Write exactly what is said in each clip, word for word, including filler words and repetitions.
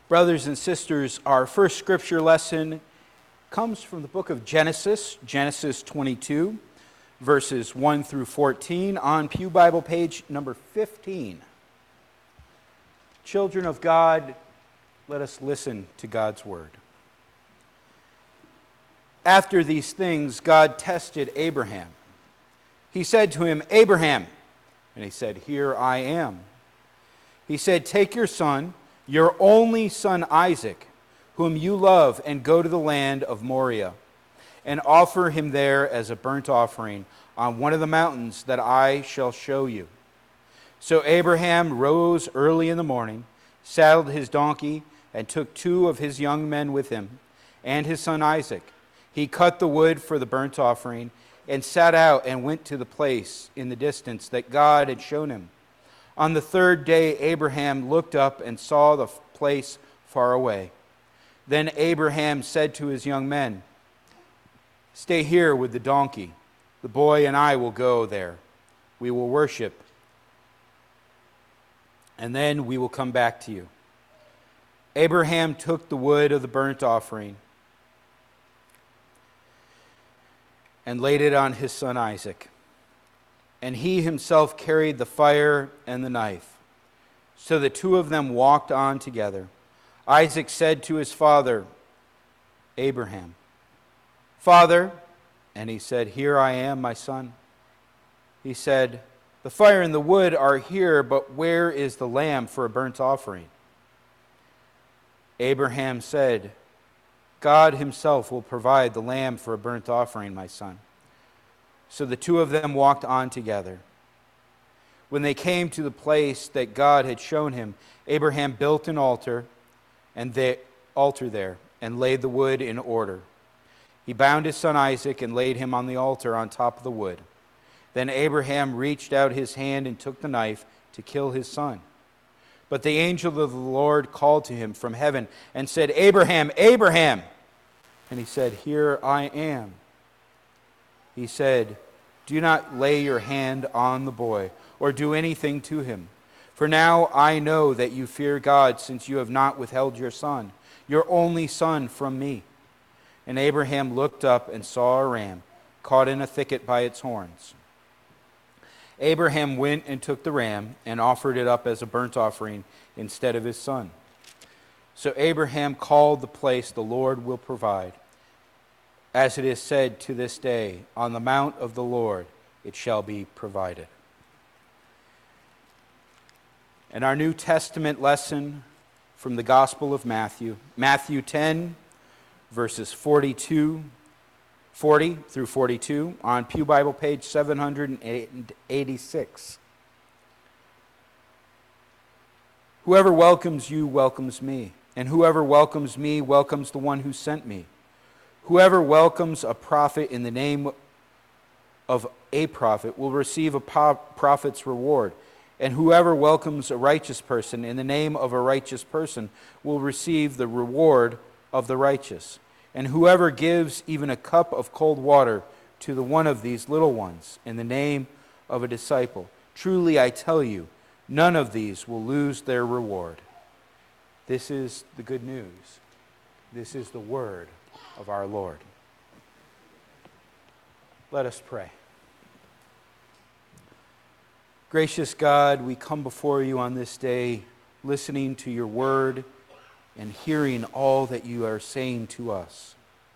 Brothers and sisters, our first scripture lesson comes from the book of Genesis, Genesis twenty-two, verses one through fourteen, on Pew Bible page number fifteen. Children of God, let us listen to God's word. After these things, God tested Abraham. He said to him, "Abraham," and he said, "Here I am." He said, "Take your son, your only son Isaac, whom you love, and go to the land of Moriah, and offer him there as a burnt offering on one of the mountains that I shall show you." So Abraham rose early in the morning, saddled his donkey, and took two of his young men with him, and his son Isaac. He cut the wood for the burnt offering, and sat out and went to the place in the distance that God had shown him. On the third day, Abraham looked up and saw the place far away. Then Abraham said to his young men, "Stay here with the donkey. The boy and I will go there. We will worship, and then we will come back to you." Abraham took the wood of the burnt offering and laid it on his son Isaac. And he himself carried the fire and the knife. So the two of them walked on together. Isaac said to his father, Abraham, "Father," and he said, "Here I am, my son." He said, "The fire and the wood are here, but where is the lamb for a burnt offering?" Abraham said, "God himself will provide the lamb for a burnt offering, my son." So the two of them walked on together. When they came to the place that God had shown him, Abraham built an altar and the altar there, and laid the wood in order. He bound his son Isaac and laid him on the altar on top of the wood. Then Abraham reached out his hand and took the knife to kill his son. But the angel of the Lord called to him from heaven and said, "Abraham, Abraham!" And he said, "Here I am." He said, "Do not lay your hand on the boy or do anything to him. For now I know that you fear God, since you have not withheld your son, your only son, from me." And Abraham looked up and saw a ram caught in a thicket by its horns. Abraham went and took the ram and offered it up as a burnt offering instead of his son. So Abraham called the place, "The Lord will provide." As it is said to this day, "On the mount of the Lord it shall be provided." And our New Testament lesson from the Gospel of Matthew, Matthew ten, verses forty-two, forty through forty-two, on Pew Bible page seven hundred eighty-six. "Whoever welcomes you welcomes me, and whoever welcomes me welcomes the one who sent me. Whoever welcomes a prophet in the name of a prophet will receive a prophet's reward. And whoever welcomes a righteous person in the name of a righteous person will receive the reward of the righteous. And whoever gives even a cup of cold water to the one of these little ones in the name of a disciple, truly I tell you, none of these will lose their reward." This is the good news. This is the word of our Lord. Let us pray. Gracious God, we come before you on this day, listening to your word and hearing all that you are saying to us.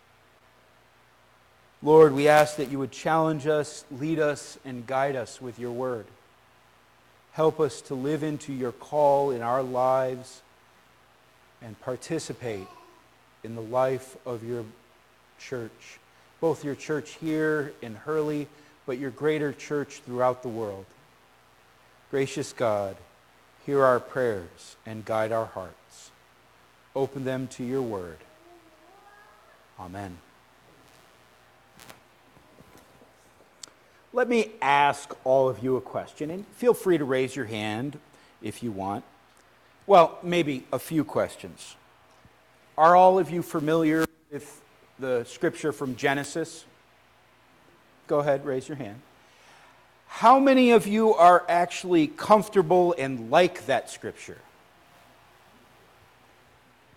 Lord, we ask that you would challenge us, lead us, and guide us with your word. Help us to live into your call in our lives and participate in the life of your church, both your church here in Hurley, but your greater church throughout the world. Gracious God, hear our prayers and guide our hearts. Open them to your word. Amen. Let me ask all of you a question, and feel free to raise your hand if you want. Well, maybe a few questions. Are all of you familiar with the scripture from Genesis? Go ahead, raise your hand. How many of you are actually comfortable and like that scripture?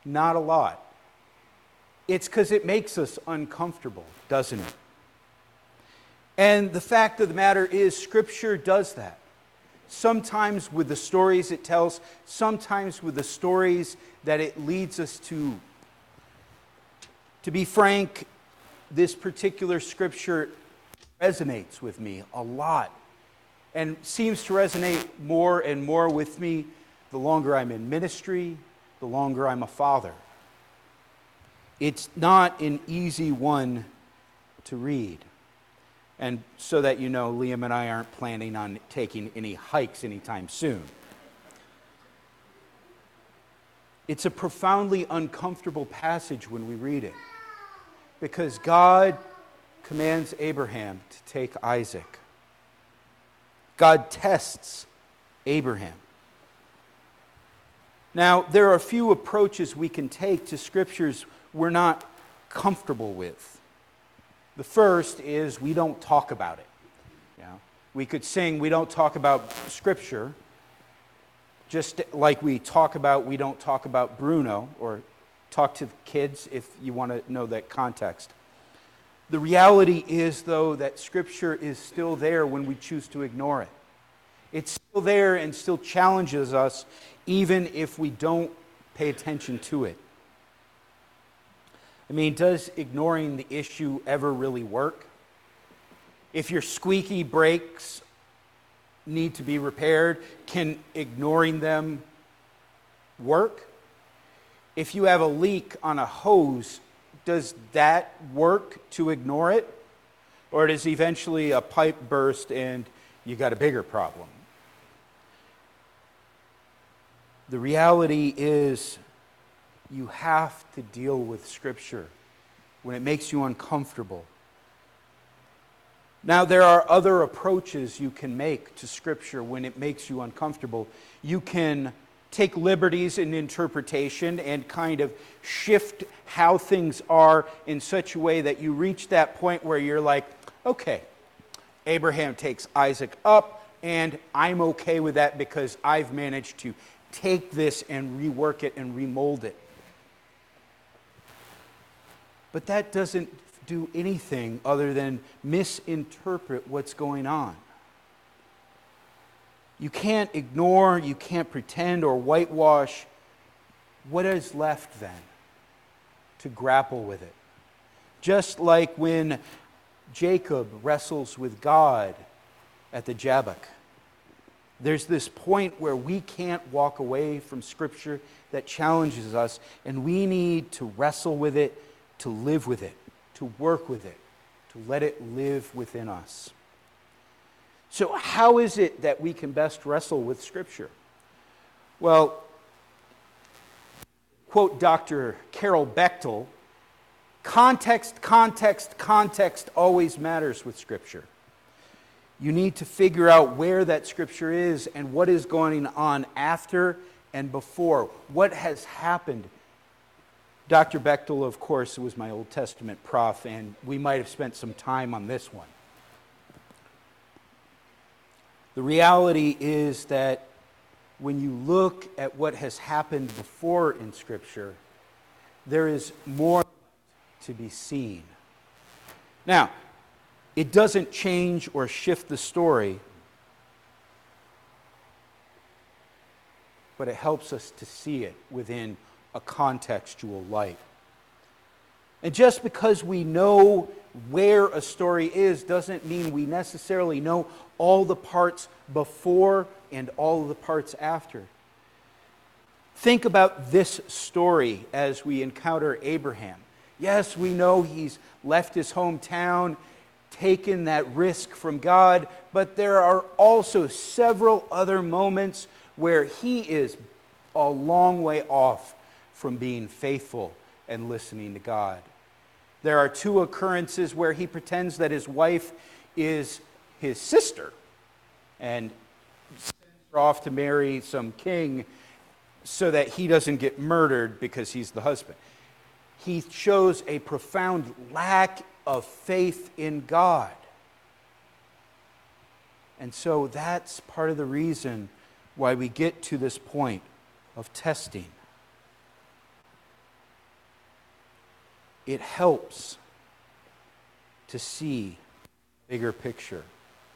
Not a lot. It's because it makes us uncomfortable, doesn't it? And the fact of the matter is, Scripture does that. Sometimes with the stories it tells, sometimes with the stories that it leads us to. To be frank, this particular Scripture resonates with me a lot, and seems to resonate more and more with me the longer I'm in ministry, the longer I'm a father. It's not an easy one to read. And so that you know, Liam and I aren't planning on taking any hikes anytime soon. It's a profoundly uncomfortable passage when we read it, because God commands Abraham to take Isaac. God tests Abraham. Now, there are a few approaches we can take to scriptures we're not comfortable with. The first is we don't talk about it. You know, we could sing, we don't talk about Scripture, just like we talk about, we don't talk about Bruno, or talk to the kids if you want to know that context. The reality is, though, that Scripture is still there when we choose to ignore it. It's still there and still challenges us, even if we don't pay attention to it. I mean, does ignoring the issue ever really work? If your squeaky brakes need to be repaired, can ignoring them work? If you have a leak on a hose, does that work to ignore it? Or does eventually a pipe burst and you got a bigger problem? The reality is, you have to deal with Scripture when it makes you uncomfortable. Now, there are other approaches you can make to Scripture when it makes you uncomfortable. You can take liberties in interpretation and kind of shift how things are in such a way that you reach that point where you're like, okay, Abraham takes Isaac up, and I'm okay with that because I've managed to take this and rework it and remold it. But that doesn't do anything other than misinterpret what's going on. You can't ignore, you can't pretend or whitewash. What is left then? To grapple with it. Just like when Jacob wrestles with God at the Jabbok. There's this point where we can't walk away from Scripture that challenges us, and we need to wrestle with it, to live with it, to work with it, to let it live within us. So how is it that we can best wrestle with Scripture? Well, quote Doctor Carol Bechtel, context, context, context always matters with Scripture. You need to figure out where that Scripture is and what is going on after and before. What has happened. Doctor Bechtel, of course, was my Old Testament prof, and we might have spent some time on this one. The reality is that when you look at what has happened before in Scripture, there is more to be seen. Now, it doesn't change or shift the story, but it helps us to see it within a contextual light. And just because we know where a story is doesn't mean we necessarily know all the parts before and all the parts after. Think about this story as we encounter Abraham. Yes, we know he's left his hometown, taken that risk from God, but there are also several other moments where he is a long way off from being faithful and listening to God. There are two occurrences where he pretends that his wife is his sister and sends her off to marry some king so that he doesn't get murdered because he's the husband. He shows a profound lack of faith in God. And so that's part of the reason why we get to this point of testing. it helps to see the bigger picture.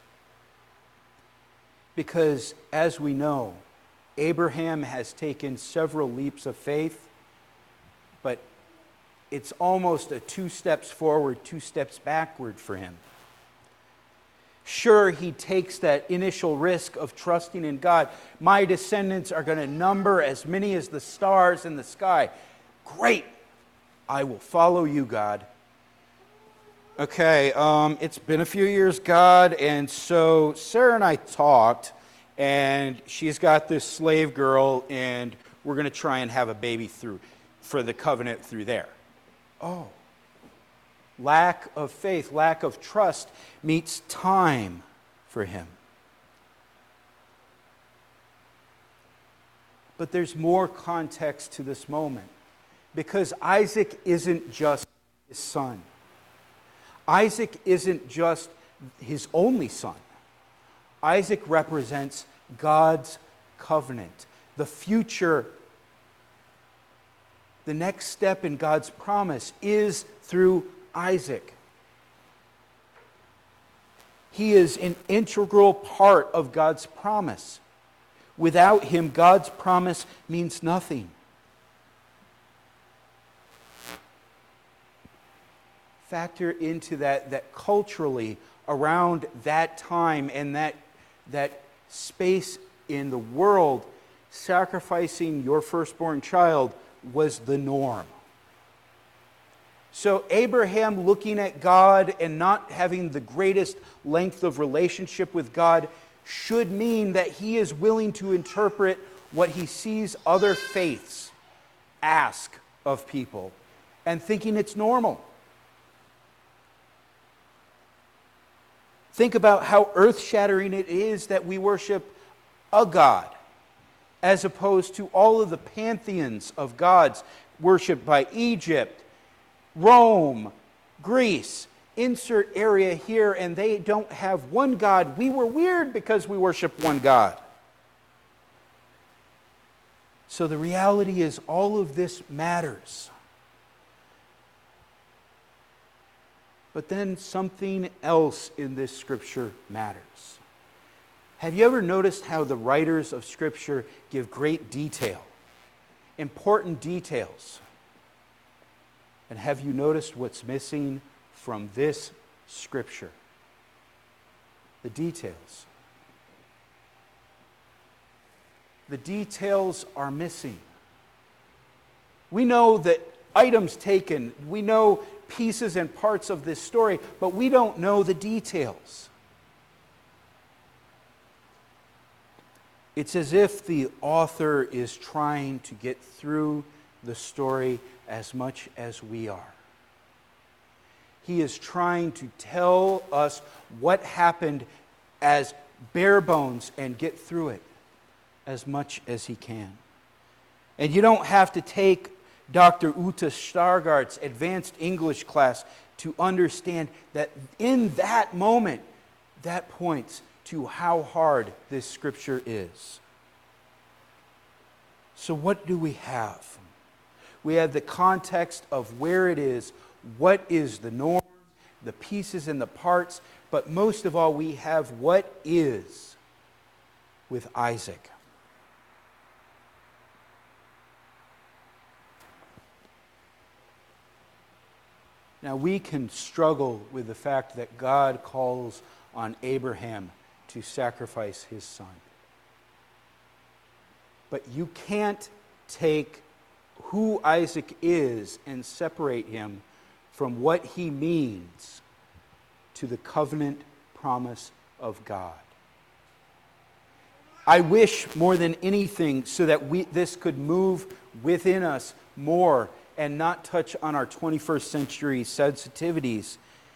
Because, as we know, Abraham has taken several leaps of faith, but it's almost a two steps forward, two steps backward for him. Sure, he takes that initial risk of trusting in God. My descendants are going to number as many as the stars in the sky. Great! I will follow you, God. Okay, um, it's been a few years, God, and so Sarah and I talked, and she's got this slave girl, and we're going to try and have a baby through for the covenant through there. Oh. Lack of faith, lack of trust meets time for him. But there's more context to this moment, because Isaac isn't just his son. Isaac isn't just his only son. Isaac represents God's covenant, the future. The next step in God's promise is through Isaac. He is an integral part of God's promise. Without him, God's promise means nothing. Factor into that that culturally, around that time and that, that space in the world, sacrificing your firstborn child was the norm. So Abraham, looking at God and not having the greatest length of relationship with God, should mean that he is willing to interpret what he sees other faiths ask of people and thinking it's normal. Think about how earth-shattering it is that we worship a God, as opposed to all of the pantheons of gods worshipped by Egypt, Rome, Greece. Insert area here, and they don't have one God. We were weird because we worship one God. So the reality is, all of this matters. But then something else in this scripture matters. Have you ever noticed how the writers of scripture give great detail, important details? And have you noticed what's missing from this scripture? The details. The details are missing. We know that items taken, we know pieces and parts of this story, but we don't know the details. It's as if the author is trying to get through the story as much as we are. He is trying to tell us what happened as bare bones and get through it as much as he can. And you don't have to take Doctor Uta Stargard's advanced English class to understand that in that moment, that points to how hard this scripture is. So what do we have? We have the context of where it is, what is the norm, the pieces and the parts, but most of all, we have what is with Isaac. Now, we can struggle with the fact that God calls on Abraham to sacrifice his son. But you can't take who Isaac is and separate him from what he means to the covenant promise of God. I wish more than anything so that we, this could move within us more and not touch on our twenty-first century sensitivities,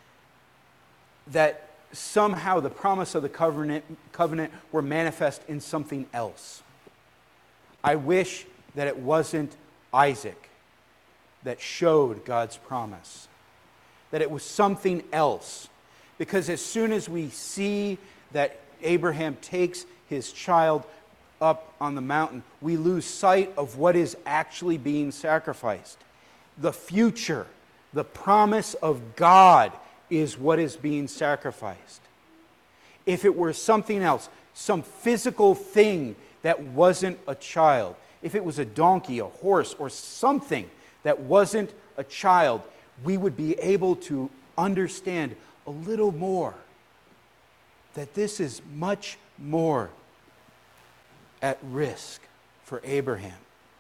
that somehow the promise of the covenant, covenant were manifest in something else. I wish that it wasn't Isaac that showed God's promise, that it was something else. Because as soon as we see that Abraham takes his child up on the mountain, we lose sight of what is actually being sacrificed. The future, The promise of God is what is being sacrificed. If it were something else, some physical thing that wasn't a child, if it was a donkey, a horse, or something that wasn't a child, we would be able to understand a little more that this is much more at risk for Abraham.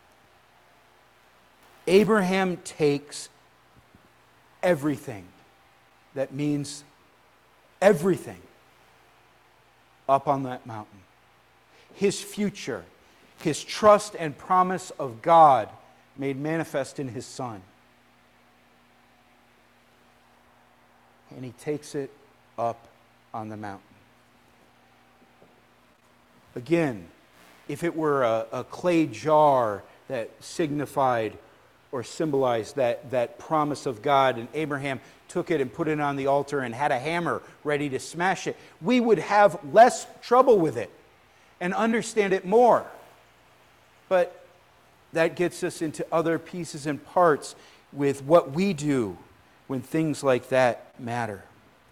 Abraham takes everything that means everything up on that mountain. His future, his trust and promise of God made manifest in his son. And he takes it up on the mountain. Again, if it were a, a clay jar that signified or symbolized that, that promise of God, and Abraham took it and put it on the altar and had a hammer ready to smash it, we would have less trouble with it and understand it more. But that gets us into other pieces and parts with what we do when things like that matter.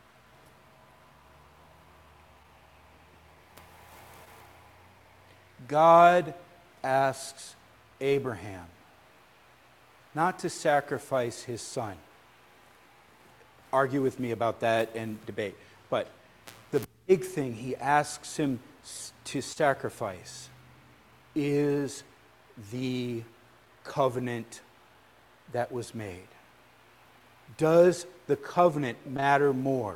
God asks Abraham not to sacrifice his son. Argue with me about that and debate. But the big thing he asks him to sacrifice is the covenant that was made. Does the covenant matter more?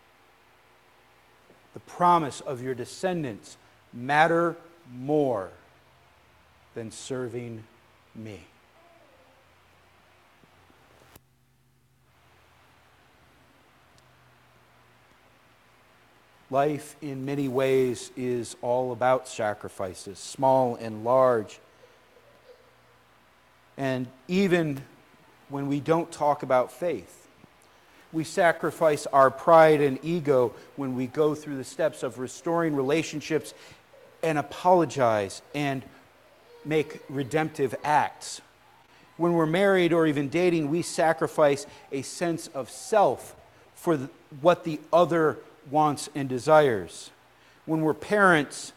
The promise of your descendants matter more than serving me? Life, in many ways, is all about sacrifices, small and large. And even when we don't talk about faith, we sacrifice our pride and ego when we go through the steps of restoring relationships and apologize and make redemptive acts. When we're married or even dating, we sacrifice a sense of self for the, what the other wants and desires. When we're parents,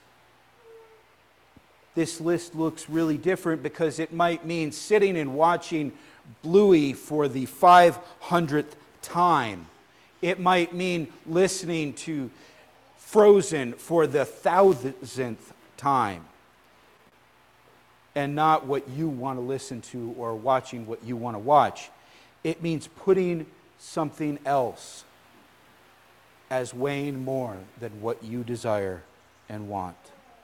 this list looks really different because it might mean sitting and watching Bluey for the five hundredth time. It might mean listening to Frozen for the thousandth time, and not what you want to listen to or watching what you want to watch. It means putting something else as weighing more than what you desire and want.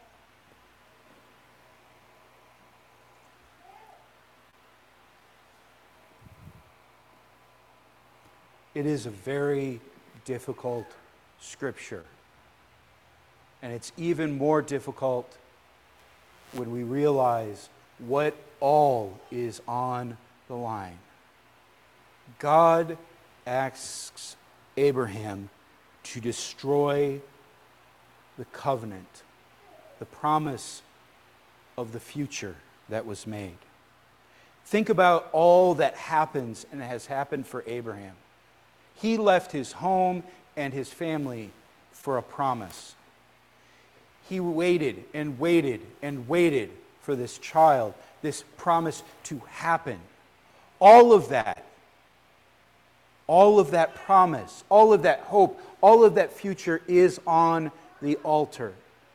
It is a very difficult scripture. And it's even more difficult when we realize what all is on the line. God asks Abraham to destroy the covenant, the promise of the future that was made. Think about all that happens and has happened for Abraham. He left his home and his family for a promise. He waited and waited and waited for this child, this promise to happen. All of that, all of that promise, all of that hope, all of that future is on the altar.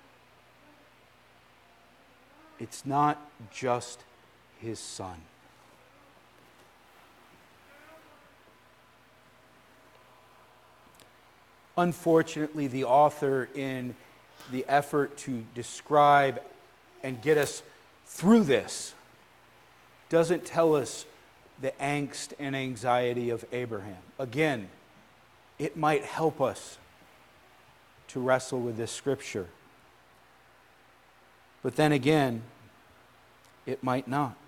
It's not just his son. Unfortunately, the author, in the effort to describe and get us through this, doesn't tell us the angst and anxiety of Abraham. Again, it might help us to wrestle with this scripture. But then again, it might not.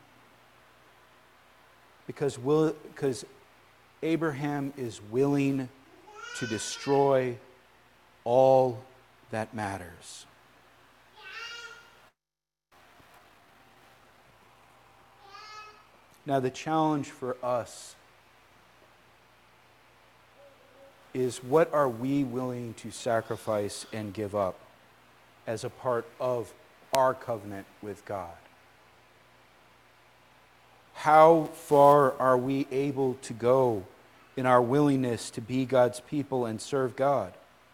Because, will, because Abraham is willing to destroy all that matters. Now, the challenge for us is what are we willing to sacrifice and give up as a part of our covenant with God? How far are we able to go in our willingness to be God's people and serve God?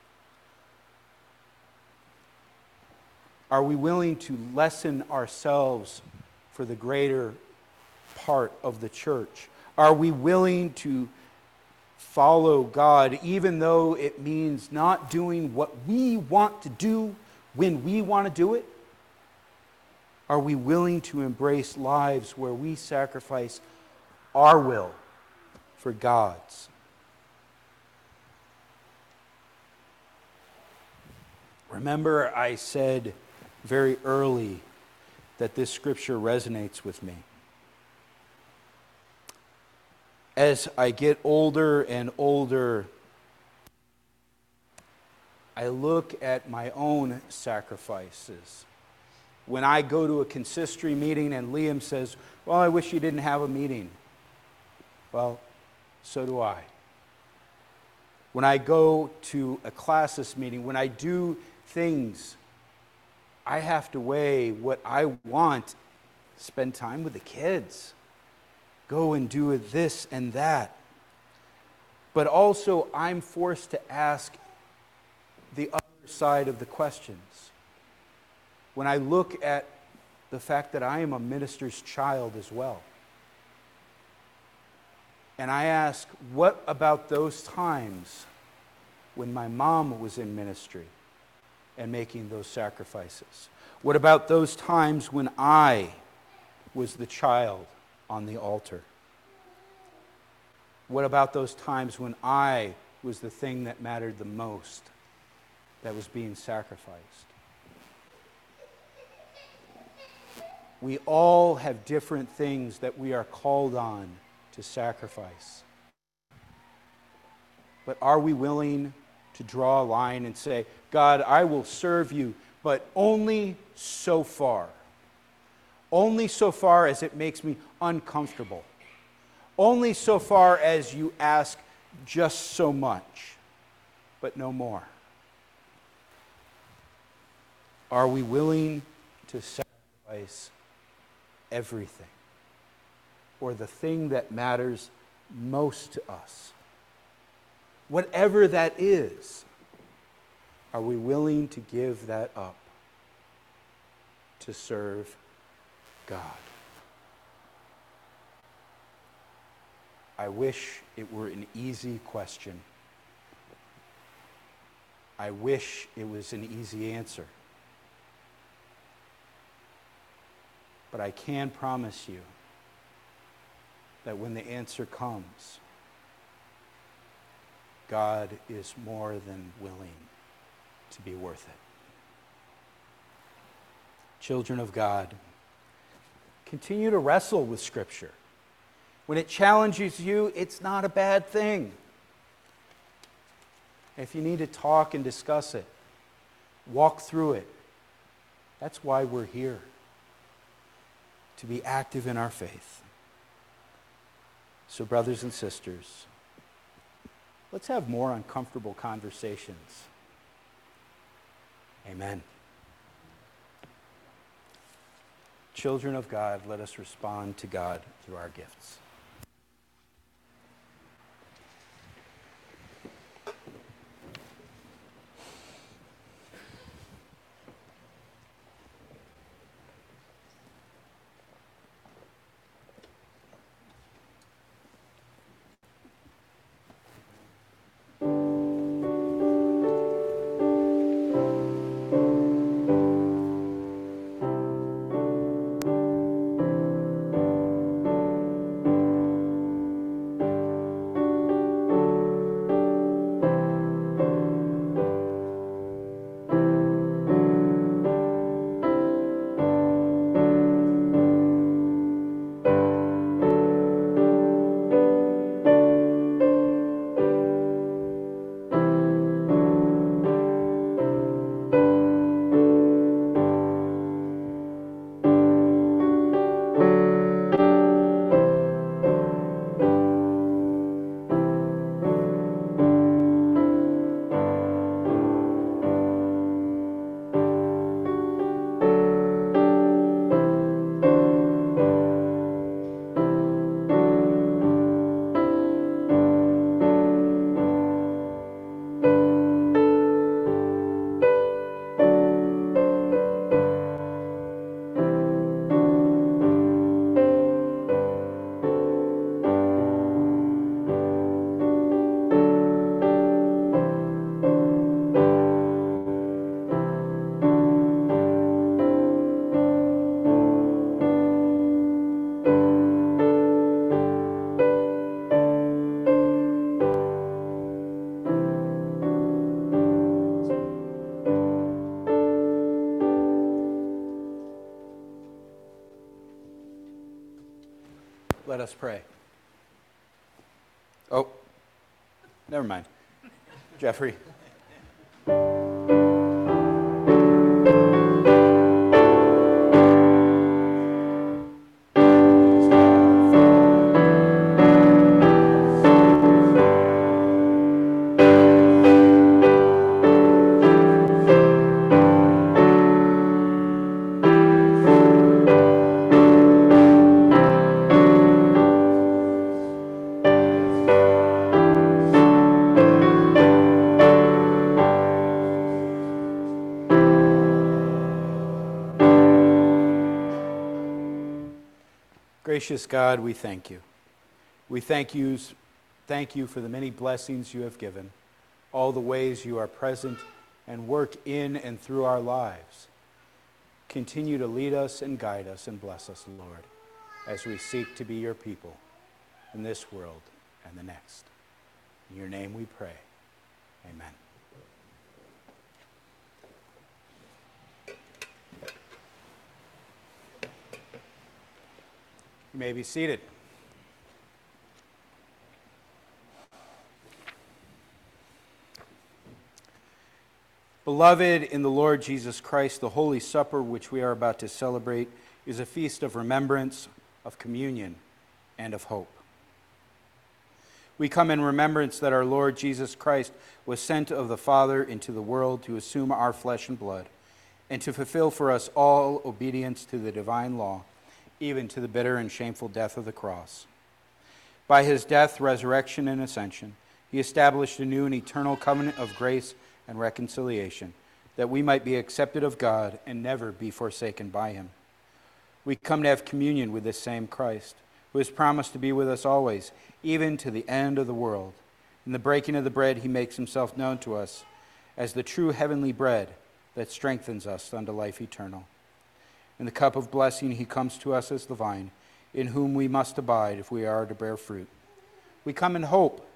Are we willing to lessen ourselves for the greater part of the church? Are we willing to follow God even though it means not doing what we want to do when we want to do it? Are we willing to embrace lives where we sacrifice our will for God's? Remember, I said very early that this scripture resonates with me. As I get older and older, I look at my own sacrifices. When I go to a consistory meeting and Liam says, well, I wish you didn't have a meeting. Well, so do I. When I go to a classis meeting, when I do things, I have to weigh what I want, spend time with the kids, go and do this and that. But also, I'm forced to ask the other side of the questions. When I look at the fact that I am a minister's child as well, and I ask, what about those times when my mom was in ministry and making those sacrifices? What about those times when I was the child on the altar? What about those times when I was the thing that mattered the most, that was being sacrificed? We all have different things that we are called on to sacrifice. But are we willing to draw a line and say, God, I will serve you, but only so far. Only so far as it makes me uncomfortable. Only so far as you ask just so much, but no more. Are we willing to sacrifice everything, or the thing that matters most to us? Whatever that is, are we willing to give that up to serve God? I wish it were an easy question. I wish it was an easy answer. But I can promise you that when the answer comes, God is more than willing to be worth it. Children of God, continue to wrestle with Scripture. When it challenges you, it's not a bad thing. If you need to talk and discuss it, walk through it. That's why we're here, to be active in our faith. So, brothers and sisters, let's have more uncomfortable conversations. Amen. Children of God, let us respond to God through our gifts. us pray. Oh, never mind. Jeffrey. Gracious God, we thank you. We thank you, thank you for the many blessings you have given, all the ways you are present and work in and through our lives. Continue to lead us and guide us and bless us, Lord, as we seek to be your people in this world and the next. In your name we pray. Amen. You may be seated. Beloved in the Lord Jesus Christ, the Holy Supper which we are about to celebrate is a feast of remembrance, of communion, and of hope. We come in remembrance that our Lord Jesus Christ was sent of the Father into the world to assume our flesh and blood, and to fulfill for us all obedience to the divine law, even to the bitter and shameful death of the cross. By his death, resurrection, and ascension, he established a new and eternal covenant of grace and reconciliation, that we might be accepted of God and never be forsaken by him. We come to have communion with this same Christ, who has promised to be with us always, even to the end of the world. In the breaking of the bread, he makes himself known to us as the true heavenly bread that strengthens us unto life eternal. In the cup of blessing, he comes to us as the vine, in whom we must abide if we are to bear fruit. We come in hope,